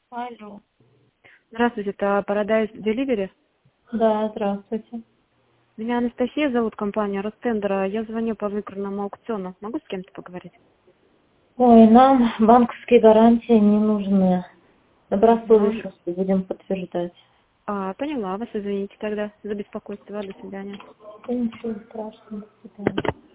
Алло. Здравствуйте, это Paradise Delivery. Да, здравствуйте. Меня Анастасия зовут, компания Ростендера. Я звоню по выигранному аукциону. Могу с кем-то поговорить? Ой, нам банковские гарантии не нужны. Ну, Добросовестности будем подтверждать. поняла вас, извините тогда за беспокойство. До свидания. Да ничего страшного, до свидания.